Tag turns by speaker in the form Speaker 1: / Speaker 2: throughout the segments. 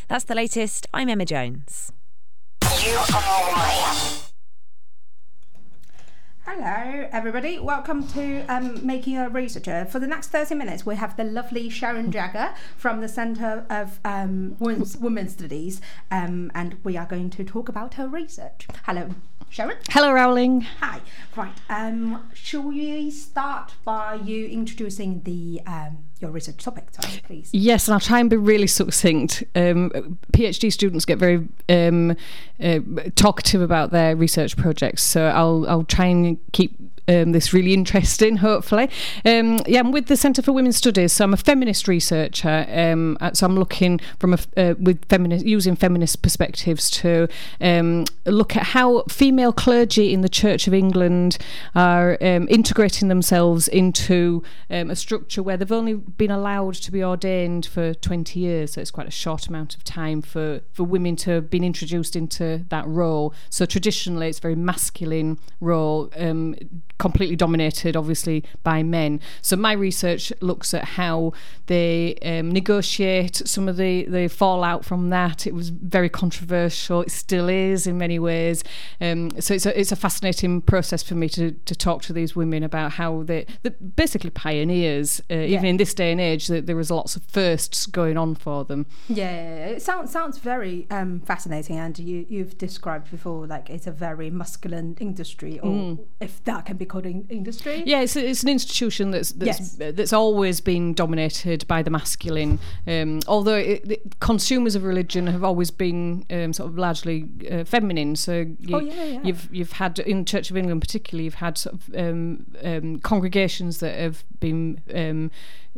Speaker 1: That's the latest. I'm Emma Jones.
Speaker 2: You are right.
Speaker 3: Hello, everybody. Welcome to Making a Researcher. For the next 30 minutes, we have the lovely Sharon Jagger from the Centre of Women's Studies, and we are going to talk about her research. Hello, Sharon.
Speaker 4: Hello, Rowling.
Speaker 3: Hi. Right. Shall we start by you introducing the your research topic, please?
Speaker 4: Yes, and I'll try and be really succinct. PhD students get very talkative about their research projects, so I'll try and keep this really interesting, hopefully. I'm with the Centre for Women's Studies, so I'm a feminist researcher. So I'm looking from using feminist perspectives to look at how female clergy in the Church of England are integrating themselves into a structure where they've only been allowed to be ordained for 20 years, so it's quite a short amount of time for women to have been introduced into that role. So traditionally it's a very masculine role, completely dominated obviously by men. So my research looks at how they negotiate some of the fallout from that. It was very controversial, it still is in many ways. So it's a fascinating process for me to talk to these women about how they're basically pioneers, even in this day and age, that there was lots of firsts going on for them.
Speaker 3: Yeah, it sounds very fascinating, and you've described before like it's a very masculine industry, or if that can be called an industry.
Speaker 4: Yeah, it's an institution that's always been dominated by the masculine. Although consumers of religion have always been sort of largely feminine. So you've had in Church of England particularly, you've had sort of congregations that have been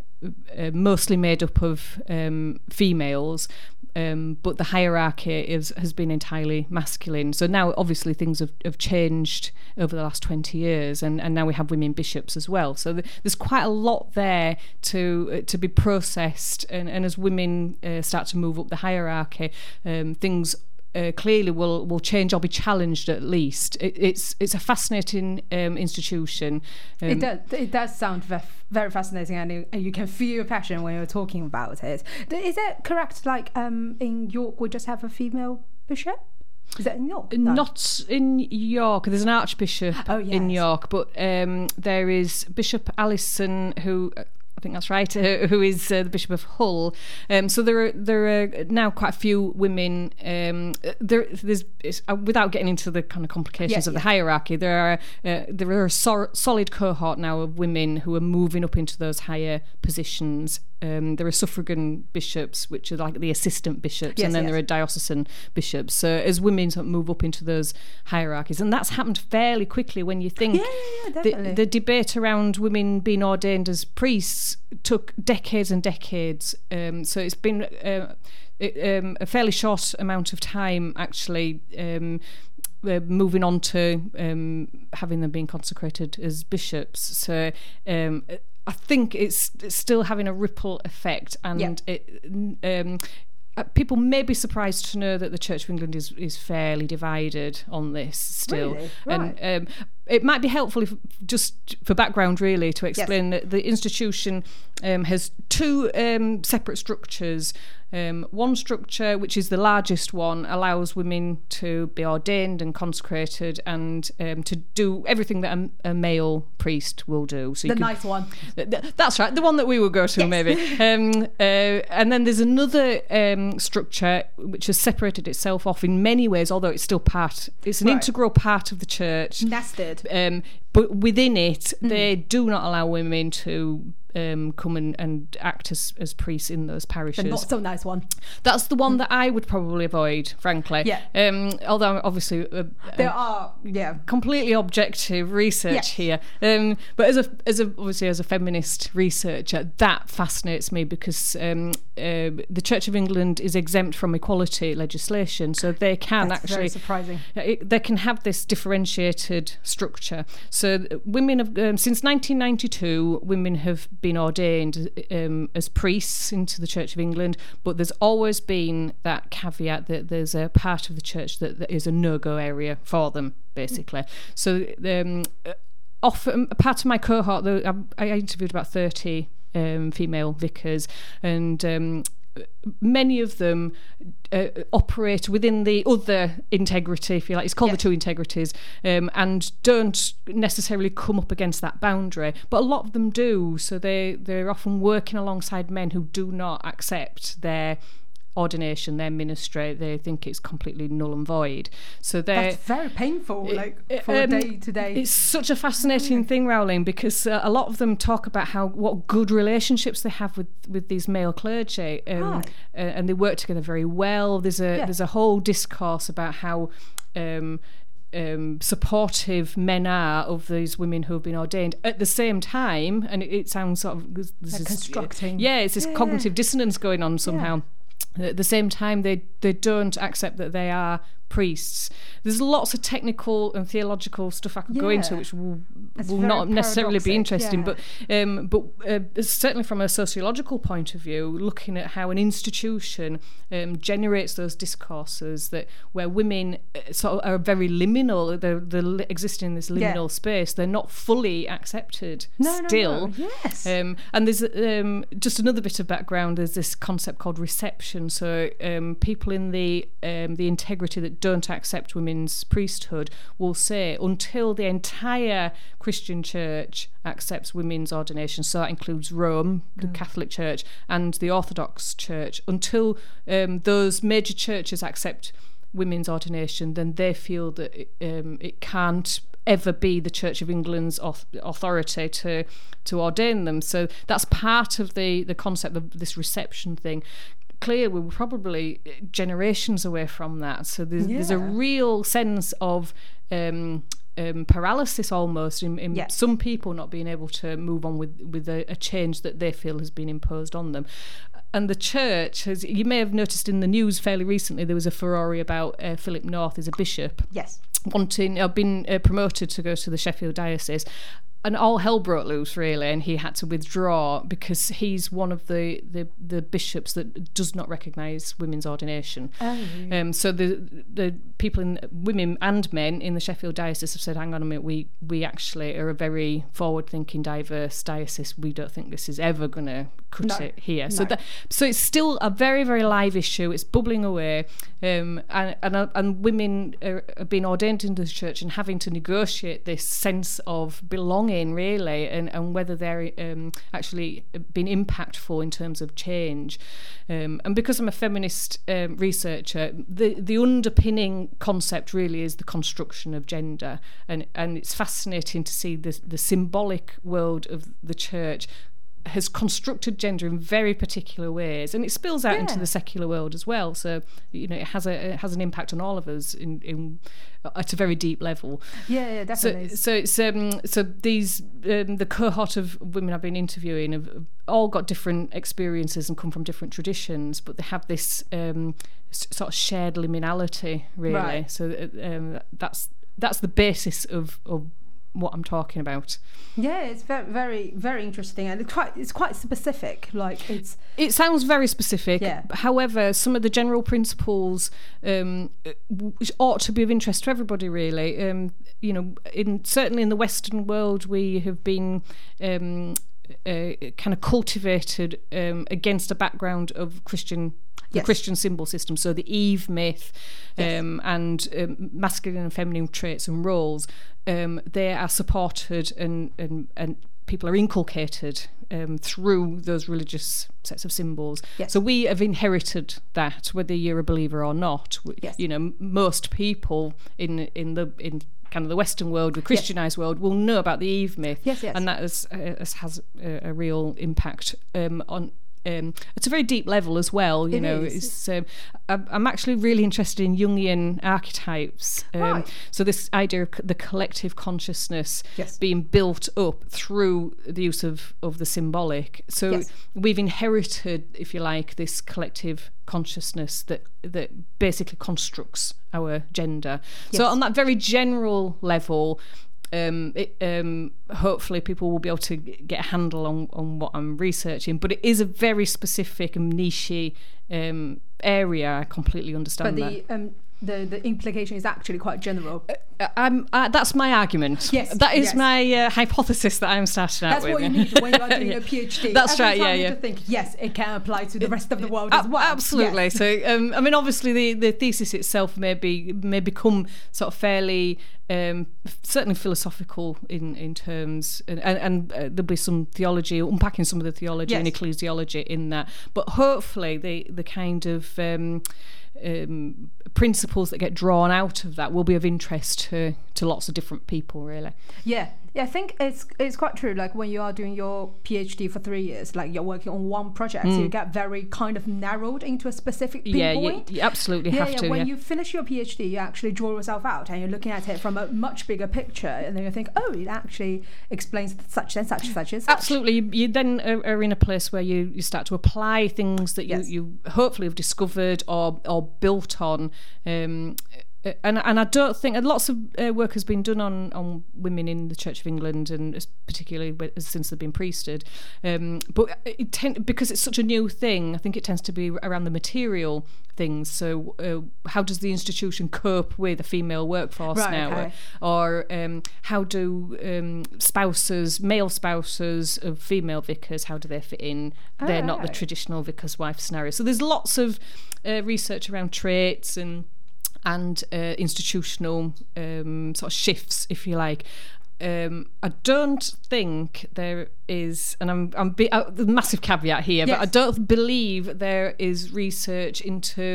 Speaker 4: mostly made up of females, but the hierarchy has been entirely masculine. So now obviously things have changed over the last 20 years, and now we have women bishops as well. So there's quite a lot there to be processed, and as women start to move up the hierarchy, things clearly will change or be challenged at least. It's a fascinating institution.
Speaker 3: It does sound very fascinating, and you can feel your passion when you're talking about it. Is it correct, like in York we just have a female bishop? Is that in York? No.
Speaker 4: Not in York. There's an archbishop in York, but there is Bishop Allison, who I think that's right, who is the Bishop of Hull. So there are now quite a few women. Without getting into the kind of complications of the hierarchy, there are a solid cohort now of women who are moving up into those higher positions. There are suffragan bishops, which are like the assistant bishops, and then there are diocesan bishops. So as women sort of move up into those hierarchies, and that's happened fairly quickly when you think the debate around women being ordained as priests took decades and decades. So it's been a fairly short amount of time actually. Moving on to having them being consecrated as bishops. So I think it's still having a ripple effect, and people may be surprised to know that the Church of England is fairly divided on this still.
Speaker 3: Really? Right.
Speaker 4: And it might be helpful, just for background really, to explain that the institution has two separate structures. One structure, which is the largest one, allows women to be ordained and consecrated and to do everything that a male priest will do. So
Speaker 3: nice one.
Speaker 4: That's right, the one that we will go to maybe. And then there's another structure which has separated itself off in many ways, although it's still it's an integral part of the church.
Speaker 3: Nested.
Speaker 4: But within it, they do not allow women to come and act as priests in those parishes.
Speaker 3: The not so nice one.
Speaker 4: That's the one that I would probably avoid, frankly.
Speaker 3: Yeah.
Speaker 4: Although obviously
Speaker 3: there are
Speaker 4: completely objective research here. But as a feminist researcher, that fascinates me because the Church of England is exempt from equality legislation, so they can very
Speaker 3: surprising.
Speaker 4: They can have this differentiated structure. So women have since 1992, women have been ordained as priests into the Church of England, but there's always been that caveat that there's a part of the church that is a no-go area for them, basically. So often, part of my cohort, I interviewed about 30 female vicars, and many of them operate within the other integrity, if you like. It's called the two integrities, and don't necessarily come up against that boundary. But a lot of them do. So they're often working alongside men who do not accept their ordination, their ministry. They think it's completely null and void. So
Speaker 3: that's very painful, for day to day.
Speaker 4: It's such a fascinating thing, Rowling, because a lot of them talk about what good relationships they have with these male clergy, and they work together very well. There's a whole discourse about how supportive men are of these women who have been ordained. At the same time, and it sounds sort of
Speaker 3: constructing.
Speaker 4: It's this cognitive dissonance going on somehow.
Speaker 3: Yeah.
Speaker 4: At the same time, they don't accept that they are priests. There's lots of technical and theological stuff I could go into, which will not necessarily be interesting, but certainly from a sociological point of view, looking at how an institution generates those discourses where women sort of are very liminal, they're existing in this liminal space. They're not fully accepted still.
Speaker 3: No. Yes.
Speaker 4: And there's just another bit of background. There's this concept called reception. So people in the integrity that don't accept women's priesthood will say, until the entire Christian church accepts women's ordination, so that includes Rome, the Catholic Church, and the Orthodox Church, until those major churches accept women's ordination, then they feel that it can't ever be the Church of England's authority to ordain them. So that's part of the concept of this reception thing. Clearly, we're probably generations away from that. So there's a real sense of paralysis almost in some people not being able to move on with a change that they feel has been imposed on them. And the church has, you may have noticed in the news fairly recently, there was a furore about Philip North as a bishop.
Speaker 3: Yes.
Speaker 4: Been promoted to go to the Sheffield diocese. And all hell broke loose, really, and he had to withdraw because he's one of the bishops that does not recognise women's ordination. So the people, women and men in the Sheffield diocese have said, hang on a minute, we actually are a very forward-thinking, diverse diocese. We don't think this is ever going to cut it here. No. So it's still a very, very live issue. It's bubbling away, and women are being ordained into the church and having to negotiate this sense of belonging, really, and whether they're actually been impactful in terms of change. And because I'm a feminist researcher, the underpinning concept really is the construction of gender, and it's fascinating to see the symbolic world of the church has constructed gender in very particular ways, and it spills out into the secular world as well. So it has an impact on all of us in at a very deep level.
Speaker 3: Yeah, definitely.
Speaker 4: So it's so these the cohort of women I've been interviewing have all got different experiences and come from different traditions, but they have this sort of shared liminality, really. Right. So that's the basis of what I'm talking about.
Speaker 3: Yeah, it's very, very, very interesting, and it's quite specific. It
Speaker 4: sounds very specific.
Speaker 3: Yeah.
Speaker 4: However, some of the general principles ought to be of interest to everybody, really. Certainly in the Western world, we have been kind of cultivated against a background of the Christian symbol system, so the Eve myth, and masculine and feminine traits and roles, they are supported and people are inculcated through those religious sets of symbols.
Speaker 3: Yes.
Speaker 4: So we have inherited that, whether you're a believer or not.
Speaker 3: Yes.
Speaker 4: Most people in kind of the Western world, the Christianized world, will know about the Eve myth.
Speaker 3: Yes.
Speaker 4: And that has a real impact on. It's a very deep level as well. I'm actually really interested in Jungian archetypes.
Speaker 3: Right.
Speaker 4: So this idea of the collective consciousness being built up through the use of the symbolic. So we've inherited, if you like, this collective consciousness that basically constructs our gender.
Speaker 3: Yes.
Speaker 4: So on that very general level, hopefully people will be able to get a handle on what I'm researching, but it is a very specific and niche area. I completely understand
Speaker 3: that. the implication is actually quite general.
Speaker 4: That's my argument.
Speaker 3: Yes,
Speaker 4: that is
Speaker 3: yes.
Speaker 4: my hypothesis that I'm starting out
Speaker 3: That's
Speaker 4: with.
Speaker 3: what you need when you are doing a PhD.
Speaker 4: That's
Speaker 3: Every
Speaker 4: right.
Speaker 3: time you
Speaker 4: Yeah.
Speaker 3: just think, yes, it can apply to the rest of the world as well.
Speaker 4: Absolutely.
Speaker 3: Yes.
Speaker 4: So, I mean, obviously, the thesis itself may become sort of fairly, certainly philosophical in terms, and there'll be some theology, unpacking some of the theology and
Speaker 3: Yes.
Speaker 4: ecclesiology in that. But hopefully, the kind of principles that get drawn out of that will be of interest to lots of different people, really.
Speaker 3: Yeah, I think it's quite true. Like when you are doing your PhD for 3 years, like you're working on one project, so you get very kind of narrowed into a specific pinpoint.
Speaker 4: You absolutely have to.
Speaker 3: When you finish your PhD, you actually draw yourself out and you're looking at it from a much bigger picture, and then you think, oh, it actually explains such and such and such and such.
Speaker 4: Absolutely. You then are in a place where you start to apply things that
Speaker 3: Yes.
Speaker 4: you hopefully have discovered or built on. And I don't think, and lots of work has been done on women in the Church of England, and particularly since they've been priested. But because it's such a new thing, I think it tends to be around the material things. So how does the institution cope with a female workforce now?
Speaker 3: Okay.
Speaker 4: Or how do male spouses of female vicars, how do they fit in? They're not the traditional vicar's wife scenario. So there's lots of research around traits and institutional sort of shifts, if you like. I don't think there is, and I'm the massive caveat here,
Speaker 3: Yes.
Speaker 4: but I don't believe there is research into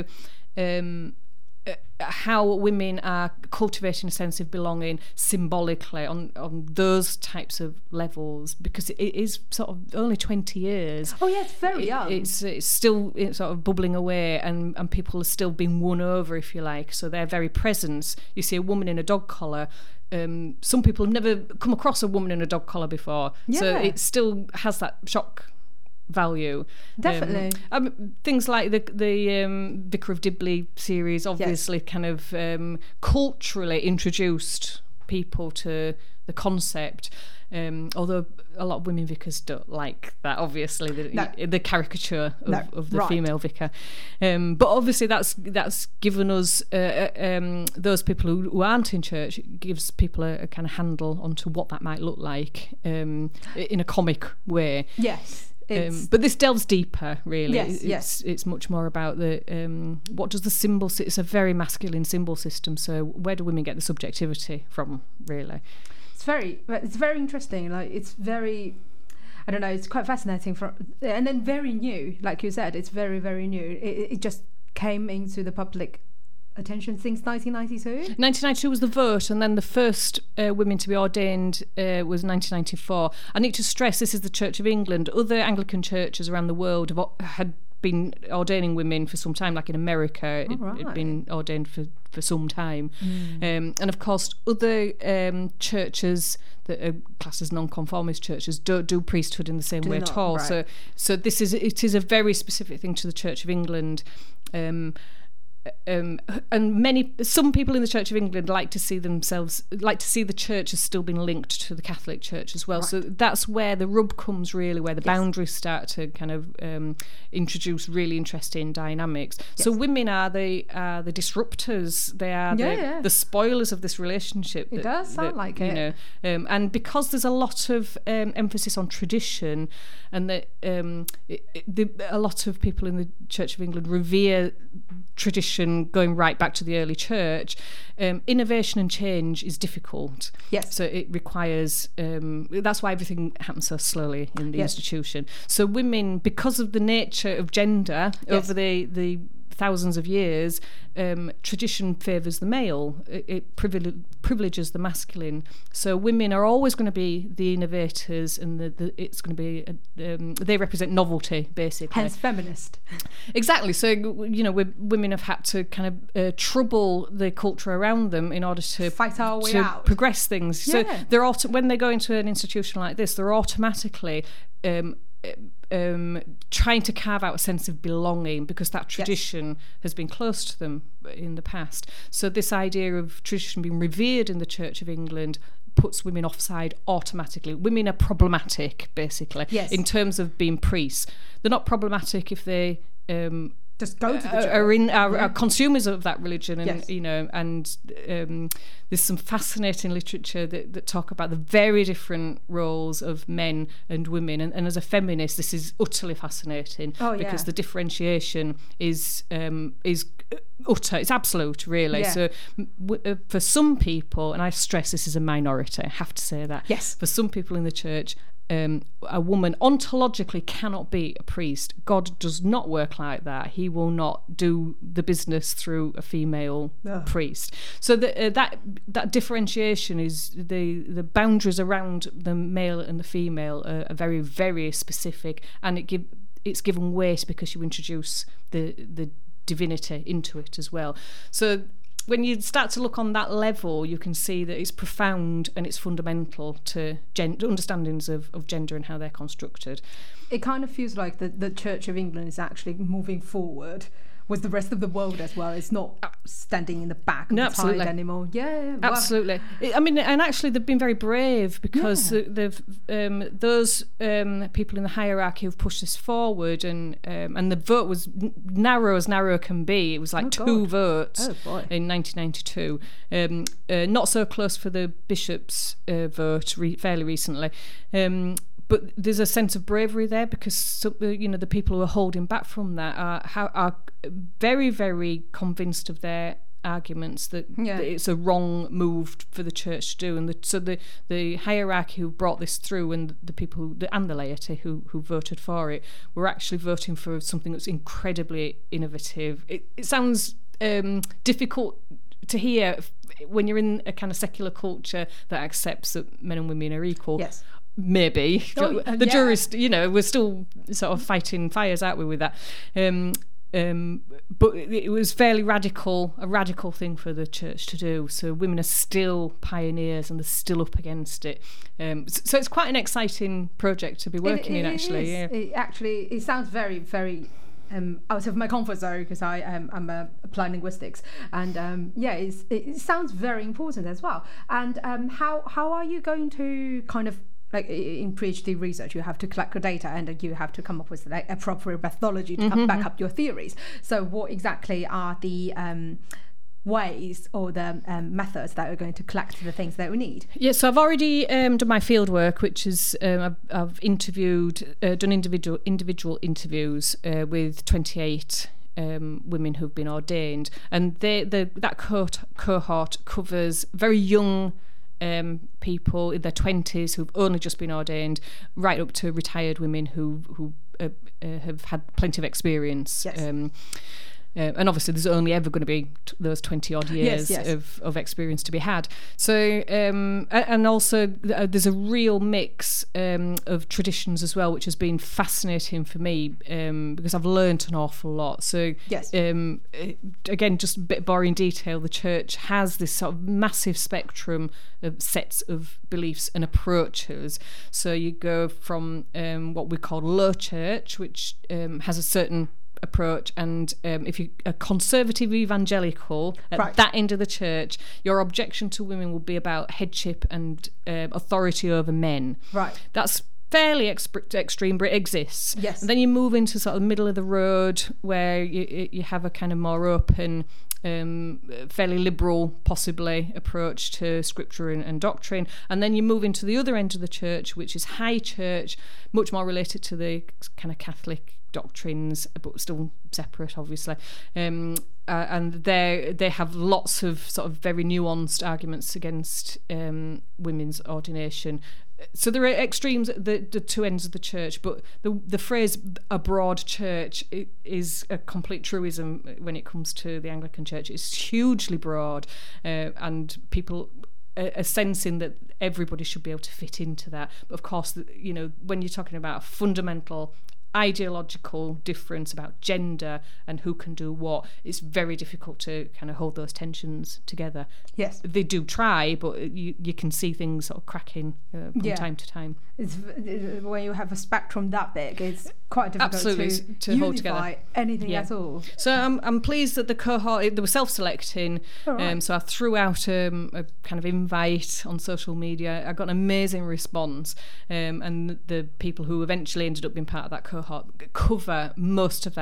Speaker 4: how women are cultivating a sense of belonging symbolically on those types of levels, because it is sort of only 20 years.
Speaker 3: Oh yeah, it's very young.
Speaker 4: It's still sort of bubbling away, and people are still being won over, if you like. So their very presence, you see a woman in a dog collar, some people have never come across a woman in a dog collar before. So
Speaker 3: Yeah.
Speaker 4: it still has that shock value.
Speaker 3: Definitely.
Speaker 4: Things like the Vicar of Dibley series obviously kind of culturally introduced people to the concept, although a lot of women vicars don't like that, obviously, the caricature of the female vicar. But obviously that's given us, those people who aren't in church, it gives people a kind of handle onto what that might look like in a comic way.
Speaker 3: Yes.
Speaker 4: But this delves deeper, really.
Speaker 3: Yes,
Speaker 4: It's much more about the what does the symbol. It's a very masculine symbol system. So where do women get the subjectivity from, really?
Speaker 3: It's very interesting. Like it's very, I don't know. It's quite fascinating and then very new. Like you said, it's very, very new. It just came into the public attention since 1992.
Speaker 4: 1992 was the vote, and then the first women to be ordained was 1994. I need to stress this is the Church of England. Other Anglican churches around the world had been ordaining women for some time, like in America, it'd been ordained for some time. And of course, other churches that are classed as non-conformist churches don't do priesthood in the same way at all.
Speaker 3: Right.
Speaker 4: So it is a very specific thing to the Church of England. And some people in the Church of England like to see the church as still being linked to the Catholic Church as well. Right. So that's where the rub comes, really, where the boundaries start to kind of introduce really interesting dynamics. Yes. So women are the disruptors. They are the spoilers of this relationship.
Speaker 3: It does sound like it.
Speaker 4: You know, and because there's a lot of emphasis on tradition, and that a lot of people in the Church of England revere tradition going right back to the early church, innovation and change is difficult.
Speaker 3: Yes.
Speaker 4: So it requires, that's why everything happens so slowly in the institution. So women, because of the nature of gender over the thousands of years, tradition favours the male. It privileges the masculine. So women are always going to be the innovators, and it's going to be they represent novelty, basically.
Speaker 3: Hence feminist. Exactly.
Speaker 4: So women have had to kind of trouble the culture around them in order to
Speaker 3: fight our way out,
Speaker 4: progress things. So they're when they go into an institution like this, they're automatically trying to carve out a sense of belonging, because that tradition has been close to them in the past. So this idea of tradition being revered in the Church of England puts women offside automatically. Women are problematic, basically, in terms of being priests. They're not problematic if they
Speaker 3: just go to the church.
Speaker 4: Are consumers of that religion, and
Speaker 3: Yes.
Speaker 4: you know, and there's some fascinating literature that talk about the very different roles of men and women, and as a feminist, this is utterly fascinating because the differentiation is utter, it's absolute, really.
Speaker 3: Yeah.
Speaker 4: So for some people, and I stress this is a minority, I have to say that.
Speaker 3: Yes.
Speaker 4: For some people in the church, a woman ontologically cannot be a priest. God does not work like that. He will not do the business through a female priest. So that differentiation is the boundaries around the male and the female are very, very specific, and it's given weight because you introduce the divinity into it as well. So when you start to look on that level, you can see that it's profound and it's fundamental to understandings of gender and how they're constructed.
Speaker 3: It kind of feels like the Church of England is actually moving forward with the rest of the world as well. It's not standing in the back of the tide anymore. Yeah,
Speaker 4: absolutely. I mean, and actually they've been very brave because they've those people in the hierarchy who've pushed this forward, and the vote was narrow as narrow can be. It was like 2 votes in 1992. Not so close for the bishops' vote fairly recently. But there's a sense of bravery there because the people who are holding back from that are very, very convinced of their arguments that it's a wrong move for the church to do, and so the hierarchy who brought this through and the people and the laity who voted for it were actually voting for something that's incredibly innovative. It sounds difficult to hear when you're in a kind of secular culture that accepts that men and women are equal.
Speaker 3: Yes.
Speaker 4: Maybe the jury's, we're still sort of fighting fires, aren't we, with that? But it was fairly a radical thing for the church to do. So women are still pioneers and they're still up against it. So it's quite an exciting project to be working in, actually.
Speaker 3: It sounds very, very out of my comfort zone because I'm applied linguistics, and it sounds very important as well. And how are you going to kind of, like in PhD research, you have to collect your data and you have to come up with like appropriate methodology to back up your theories. So what exactly are the ways or the methods that are going to collect the things that we need?
Speaker 4: Yeah, so I've already done my field work, which is I've interviewed, done individual interviews with 28 women who've been ordained, and that cohort covers very young people in their 20s who've only just been ordained, right up to retired women who have had plenty of experience. Yes. And obviously there's only ever going to be those 20 odd years of experience to be had. So and also there's a real mix of traditions as well, which has been fascinating for me because I've learnt an awful lot. So again, just a bit boring detail, the church has this sort of massive spectrum of sets of beliefs and approaches. So you go from what we call low church, which has a certain approach, and if you're a conservative evangelical at that end of the church, your objection to women will be about headship and authority over men. Right. That's fairly extreme, but it exists. Yes. And then you move into sort of the middle of the road where you have a kind of more open, fairly liberal, possibly, approach to scripture and doctrine. And then you move into the other end of the church, which is high church, much more related to the kind of Catholic doctrines, but still separate, obviously. And they have lots of sort of very nuanced arguments against women's ordination. So there are extremes at the two ends of the church, but the phrase a broad church is a complete truism when it comes to the Anglican Church. It's hugely broad, and people are sensing that everybody should be able to fit into that. But of course, when you're talking about a fundamental ideological difference about gender and who can do what, it's very difficult to kind of hold those tensions together. Yes, they do try, but you can see things sort of cracking from time to time.
Speaker 3: It's when you have a spectrum that big, it's quite difficult to hold together anything at all.
Speaker 4: So I'm pleased that the cohort, they were self-selecting. So I threw out a kind of invite on social media. I got an amazing response, and the people who eventually ended up being part of that cohort cover most of that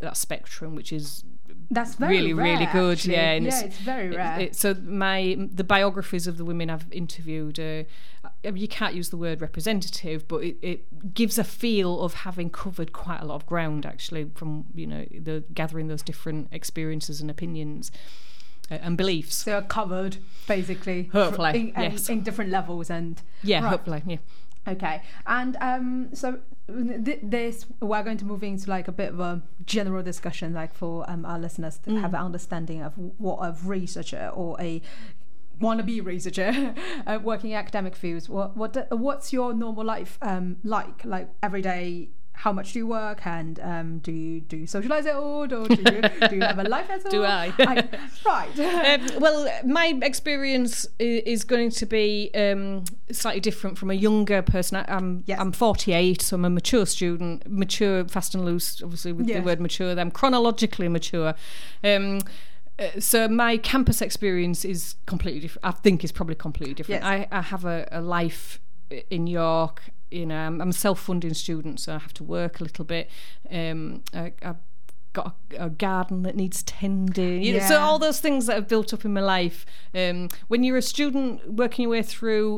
Speaker 4: that spectrum, which is
Speaker 3: that's very
Speaker 4: really,
Speaker 3: rare,
Speaker 4: really good.
Speaker 3: actually.
Speaker 4: Yeah, and
Speaker 3: it's very rare.
Speaker 4: So the biographies of the women I've interviewed, you can't use the word representative, but it gives a feel of having covered quite a lot of ground, actually, from the gathering those different experiences and opinions and beliefs.
Speaker 3: They're covered, basically.
Speaker 4: Hopefully,
Speaker 3: yes. In different levels and...
Speaker 4: Yeah,
Speaker 3: right.
Speaker 4: hopefully, yeah.
Speaker 3: Okay, and so this we're going to move into like a bit of a general discussion, like for our listeners to have an understanding of what a researcher or a wannabe researcher working in academic fields. What's your normal life like every day? How much do you work, and do you socialise at all, or do you have a life at all?
Speaker 4: Do I?
Speaker 3: Right.
Speaker 4: Well, my experience is going to be slightly different from a younger person. I'm 48, so I'm a mature student, mature, fast and loose, obviously with the word mature. I'm chronologically mature. So my campus experience is completely different. I think is probably completely different.
Speaker 3: Yes.
Speaker 4: I have a life in York. I'm a self-funding student, so I have to work a little bit. I've got a garden that needs tending. So all those things that have built up in my life. When you're a student working your way through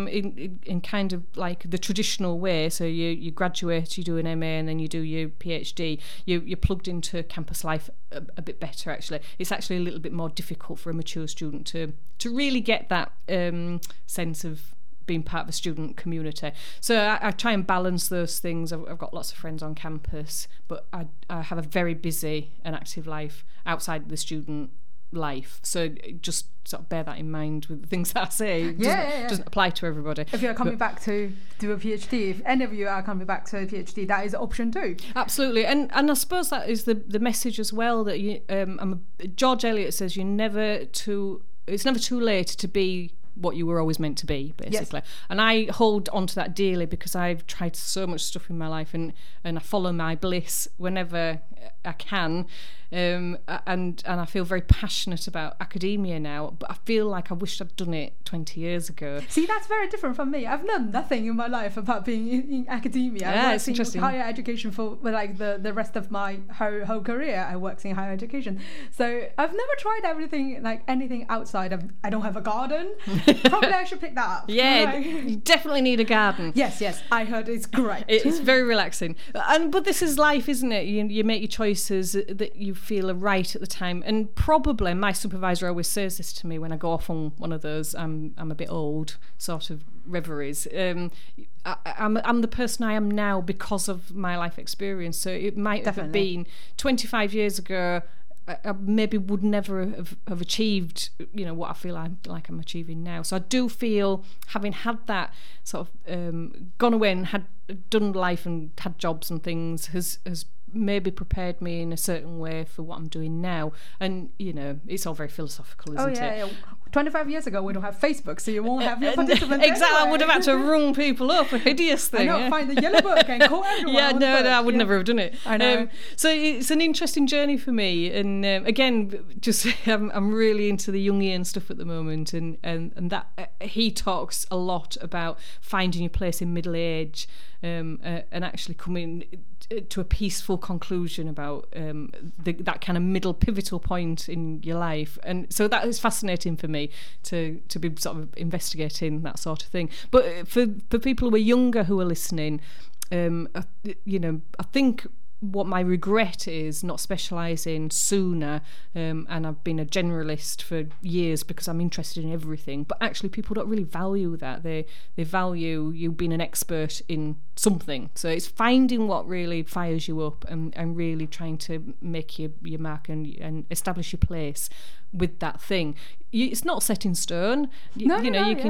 Speaker 4: in kind of like the traditional way, so you graduate, you do an MA, and then you do your PhD, you're plugged into campus life a bit better, actually. It's actually a little bit more difficult for a mature student to really get that sense of being part of a student community. So I try and balance those things. I've got lots of friends on campus, but I have a very busy and active life outside the student life. So just sort of bear that in mind with the things that I say. It doesn't apply to everybody.
Speaker 3: If you're coming back to do a PhD, if any of you are coming back to a PhD, that is an option too.
Speaker 4: Absolutely, and I suppose that is the message as well, that George Eliot says it's never too late to be what you were always meant to be, basically. Yes. And I hold on to that dearly, because I've tried so much stuff in my life, and I follow my bliss whenever I can, and I feel very passionate about academia now, but I feel like I wish I'd done it 20 years ago.
Speaker 3: See, that's very different from me. I've done nothing in my life about being in academia.
Speaker 4: Yeah, it's interesting.
Speaker 3: Higher education for like the rest of my whole career. I worked in higher education, so I've never tried anything outside of. I don't have a garden. Probably I should pick that up.
Speaker 4: Yeah, you definitely need a garden.
Speaker 3: Yes, I heard it's great.
Speaker 4: It's very relaxing. But this is life, isn't it? You make your choices that you feel are right at the time. And probably my supervisor always says this to me when I go off on one of those I'm a bit old sort of reveries. I'm the person I am now because of my life experience. So it might have been 25 years ago. I maybe would never have achieved, what I feel like I'm achieving now. So I do feel, having had that sort of gone away and had done life and had jobs and things, has maybe prepared me in a certain way for what I'm doing now. And it's all very philosophical, isn't it?
Speaker 3: Yeah. 25 years ago we don't have Facebook, so you won't have your participants.
Speaker 4: Exactly.
Speaker 3: Anyway.
Speaker 4: I would have had to rung people up, a hideous thing.
Speaker 3: I know, find the yellow book and call everyone.
Speaker 4: I would never have done it.
Speaker 3: I know.
Speaker 4: So it's an interesting journey for me, and again, just I'm really into the Jungian stuff at the moment, and that he talks a lot about finding your place in middle age, and actually coming to a peaceful conclusion about that kind of middle pivotal point in your life. And so that is fascinating for me to be sort of investigating that sort of thing. But for people who are younger who are listening, I think what my regret is not specialising sooner, and I've been a generalist for years because I'm interested in everything, but actually people don't really value that. They value you being an expert in something. So it's finding what really fires you up, and really trying to make your mark and establish your place with that thing. It's not set in stone. Your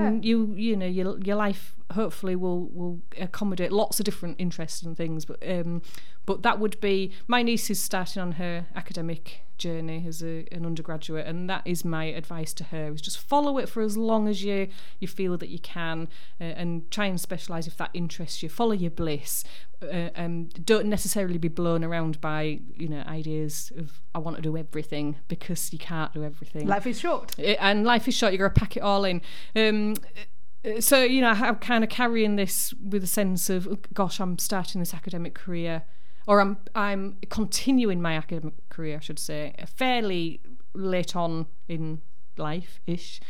Speaker 4: life hopefully will accommodate lots of different interests and things, but that would be, my niece is starting on her academic journey as an undergraduate, and that is my advice to her, is just follow it for as long as you feel that you can, and try and specialise if that interests you. Follow your bliss, don't necessarily be blown around by ideas of I want to do everything, because you can't do everything.
Speaker 3: Life is short,
Speaker 4: and life is short. You've got to pack it all in. So I'm kind of carrying this with a sense of, gosh, I'm starting this academic career. or I'm continuing my academic career, I should say, fairly late on in life-ish.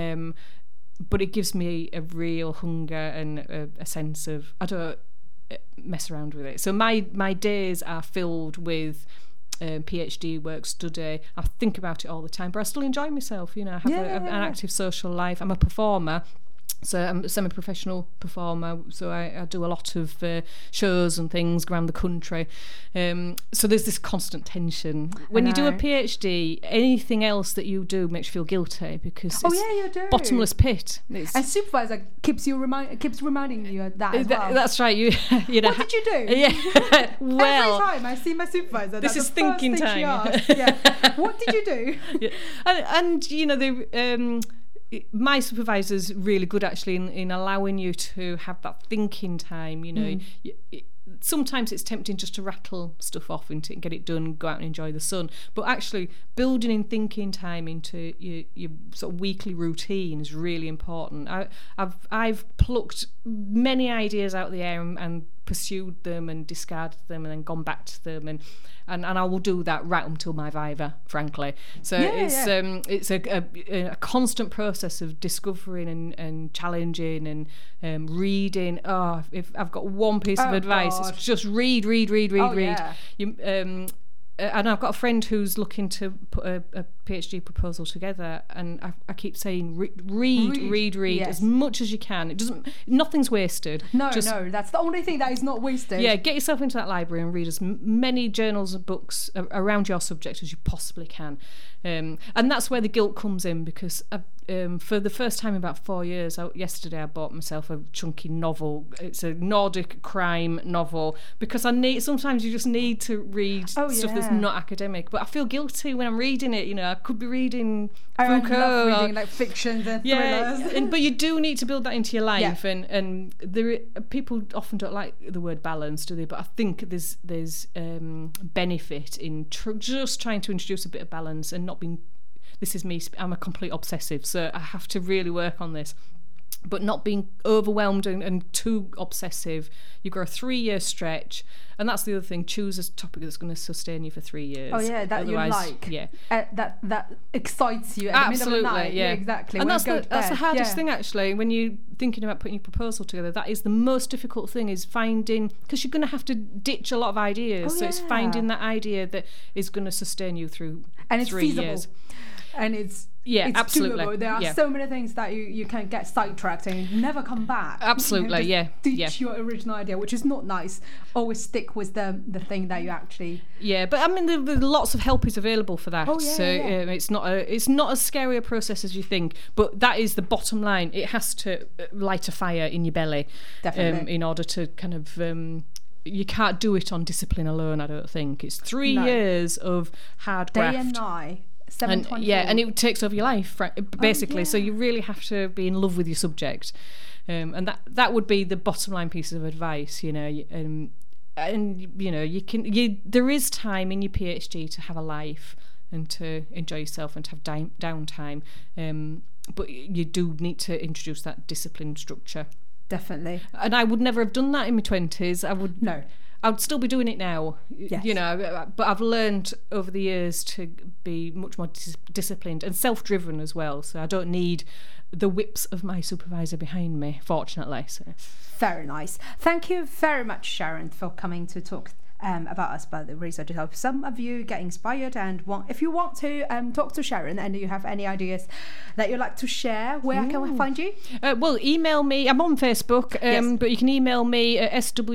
Speaker 4: But it gives me a real hunger and a sense of, I don't mess around with it. So my days are filled with PhD work, study. I think about it all the time, but I still enjoy myself. You know, I have an active social life. I'm a performer. So I'm a semi-professional performer, so I do a lot of shows and things around the country. So there's this constant tension. When you do a PhD, anything else that you do makes you feel guilty because it's
Speaker 3: you do.
Speaker 4: Bottomless pit.
Speaker 3: And supervisor keeps reminding you of that as well.
Speaker 4: That's right. You know.
Speaker 3: What did you do?
Speaker 4: Yeah. Well,
Speaker 3: every time I see my supervisor,
Speaker 4: this
Speaker 3: that's
Speaker 4: is
Speaker 3: the first
Speaker 4: thinking
Speaker 3: thing
Speaker 4: time.
Speaker 3: she asks. Yeah. What did you do?
Speaker 4: Yeah. And you know my supervisor's really good actually in allowing you to have that thinking time. You know, sometimes it's tempting just to rattle stuff off and to get it done, go out and enjoy the sun. But actually, building in thinking time into your sort of weekly routine is really important. I've plucked many ideas out of the air and pursued them and discarded them and then gone back to them and I will do that right until my viva, frankly. So it's a constant process of discovering and challenging and reading. Oh, if I've got one piece of advice, it's just read.
Speaker 3: Yeah.
Speaker 4: And I've got a friend who's looking to put a PhD proposal together, and I keep saying read
Speaker 3: yes.
Speaker 4: as much as you can. Nothing's wasted.
Speaker 3: No, that's the only thing that is not wasted.
Speaker 4: Yeah, get yourself into that library and read as many journals and books around your subject as you possibly can. And that's where the guilt comes in, because for the first time in about 4 years, yesterday I bought myself a chunky novel. It's a Nordic crime novel, because sometimes you just need to read stuff that's not academic. But I feel guilty when I'm reading it. You know, I could be reading Foucault.
Speaker 3: I love reading like fictions and thrillers.
Speaker 4: But you do need to build that into your life. Yeah. And people often don't like the word balance, do they? But I think there's benefit in just trying to introduce a bit of balance and not being. This is me. I'm a complete obsessive, so I have to really work on this. But not being overwhelmed and too obsessive. You've got a 3-year stretch, and that's the other thing. Choose a topic that's going to sustain you for 3 years.
Speaker 3: Oh yeah, that
Speaker 4: otherwise,
Speaker 3: you like.
Speaker 4: Yeah,
Speaker 3: that excites you at the middle of the night.
Speaker 4: Yeah,
Speaker 3: exactly.
Speaker 4: And that's the hardest thing actually. When you're thinking about putting your proposal together, that is the most difficult thing. Is finding, because you're going to have to ditch a lot of ideas. So it's finding that idea that is going to sustain you through
Speaker 3: and it's
Speaker 4: 3
Speaker 3: feasible.
Speaker 4: years.
Speaker 3: And it's
Speaker 4: absolutely
Speaker 3: doable. There are so many things that you can get sidetracked and never come back.
Speaker 4: Absolutely,
Speaker 3: ditch your original idea, which is not nice. Always stick with the thing that you actually.
Speaker 4: Yeah, but I mean, there's lots of help is available for that. It's not as scary a process as you think. But that is the bottom line. It has to light a fire in your belly,
Speaker 3: definitely,
Speaker 4: in order to kind of. You can't do it on discipline alone. I don't think it's 3 years of hard graft.
Speaker 3: Day and night.
Speaker 4: 7/24. And it takes over your life, basically. So you really have to be in love with your subject, and that would be the bottom line piece of advice. You know, and you know there is time in your PhD to have a life and to enjoy yourself and to have downtime, but you do need to introduce that discipline structure.
Speaker 3: Definitely.
Speaker 4: And I would never have done that in my 20s. I would still be doing it now, you know, but I've learned over the years to be much more disciplined and self-driven as well. So I don't need the whips of my supervisor behind me, fortunately. So.
Speaker 3: Very nice. Thank you very much, Sharon, for coming to talk about us, about the research. If some of you get inspired and if you want to talk to Sharon and you have any ideas that you'd like to share, where can we find you?
Speaker 4: Well, email me. I'm on Facebook, but you can email me at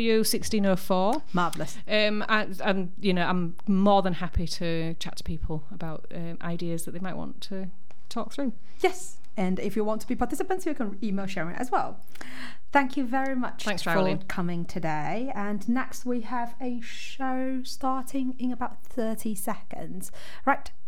Speaker 4: SW1604.
Speaker 3: Marvellous.
Speaker 4: And you know, I'm more than happy to chat to people about ideas that they might want to talk through.
Speaker 3: Yes. And if you want to be participants, you can email Sharon as well. Thank you very much for coming today. And next we have a show starting in about 30 seconds. Right,